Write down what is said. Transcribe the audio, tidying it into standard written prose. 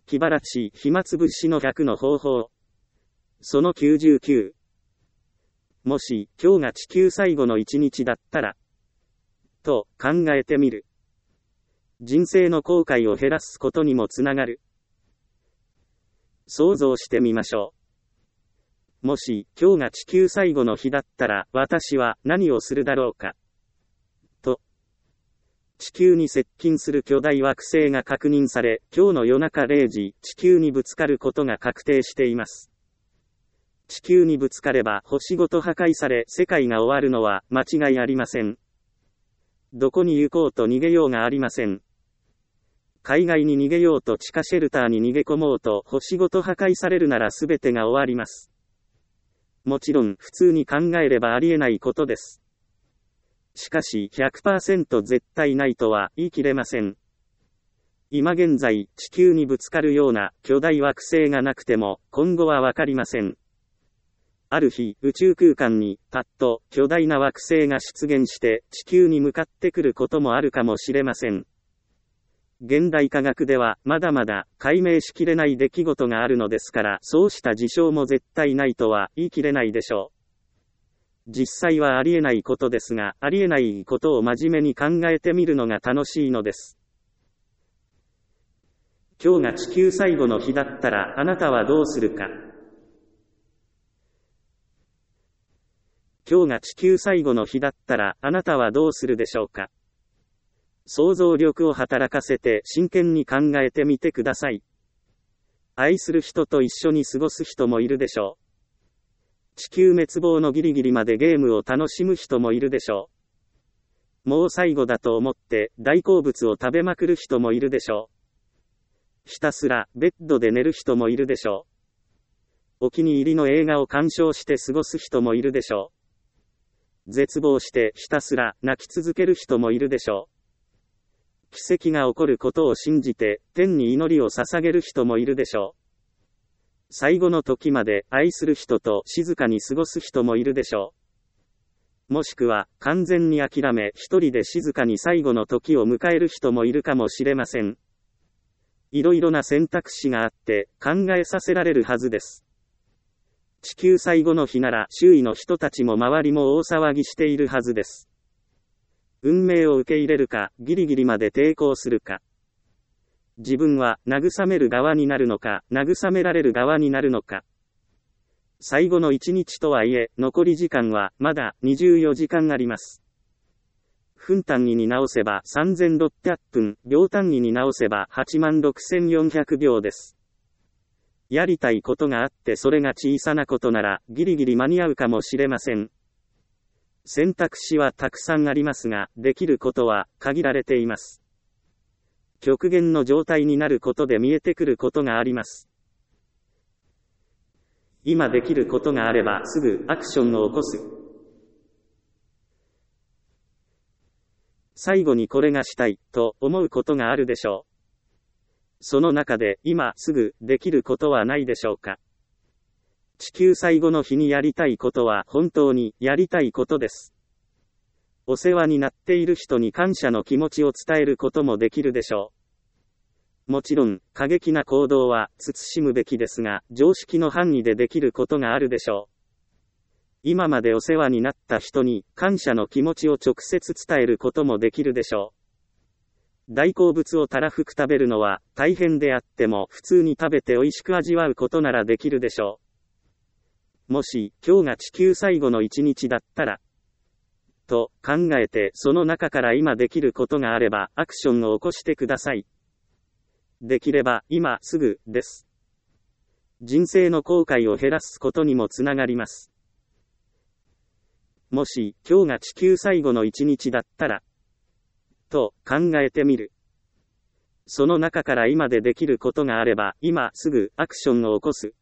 気晴らし、暇つぶしの100の方法。その99。もし、今日が地球最後の一日だったら、と考えてみる。人生の後悔を減らすことにもつながる。想像してみましょう。もし、今日が地球最後の日だったら、私は何をするだろうか。と。地球に接近する巨大惑星が確認され、今日の夜中0時、地球にぶつかることが確定しています。地球にぶつかれば星ごと破壊され、世界が終わるのは間違いありません。どこに行こうと逃げようがありません。海外に逃げようと地下シェルターに逃げ込もうと星ごと破壊されるなら全てが終わります。もちろん普通に考えればありえないことです。しかし 100% 絶対ないとは言い切れません。今現在地球にぶつかるような巨大惑星がなくても今後はわかりません。ある日宇宙空間にパッと巨大な惑星が出現して地球に向かってくることもあるかもしれません。現代科学ではまだまだ解明しきれない出来事があるのですから、そうした事象も絶対ないとは言い切れないでしょう。実際はありえないことですが、ありえないことを真面目に考えてみるのが楽しいのです。今日が地球最後の日だったらあなたはどうするか。今日が地球最後の日だったらあなたはどうするでしょうか。想像力を働かせて真剣に考えてみてください。愛する人と一緒に過ごす人もいるでしょう。地球滅亡のギリギリまでゲームを楽しむ人もいるでしょう。もう最後だと思って大好物を食べまくる人もいるでしょう。ひたすらベッドで寝る人もいるでしょう。お気に入りの映画を鑑賞して過ごす人もいるでしょう。絶望してひたすら泣き続ける人もいるでしょう。奇跡が起こることを信じて天に祈りを捧げる人もいるでしょう。最後の時まで愛する人と静かに過ごす人もいるでしょう。もしくは完全に諦め一人で静かに最後の時を迎える人もいるかもしれません。いろいろな選択肢があって考えさせられるはずです。地球最後の日なら周囲の人たちも周りも大騒ぎしているはずです。運命を受け入れるか、ギリギリまで抵抗するか。自分は慰める側になるのか、慰められる側になるのか。最後の一日とはいえ、残り時間はまだ24時間あります。分単位に直せば3600分、秒単位に直せば86400秒です。やりたいことがあってそれが小さなことなら、ギリギリ間に合うかもしれません。選択肢はたくさんありますが、できることは限られています。極限の状態になることで見えてくることがあります。今できることがあればすぐアクションを起こす。最後にこれがしたいと思うことがあるでしょう。その中で今すぐできることはないでしょうか。地球最後の日にやりたいことは本当にやりたいことです。お世話になっている人に感謝の気持ちを伝えることもできるでしょう。もちろん、過激な行動は慎むべきですが、常識の範囲でできることがあるでしょう。今までお世話になった人に感謝の気持ちを直接伝えることもできるでしょう。大好物をたらふく食べるのは大変であっても普通に食べて美味しく味わうことならできるでしょう。もし、今日が地球最後の一日だったら、と考えてその中から今できることがあればアクションを起こしてください。できれば今すぐです。人生の後悔を減らすことにもつながります。もし、今日が地球最後の一日だったら、と考えてみる。その中から今でできることがあれば今すぐアクションを起こす。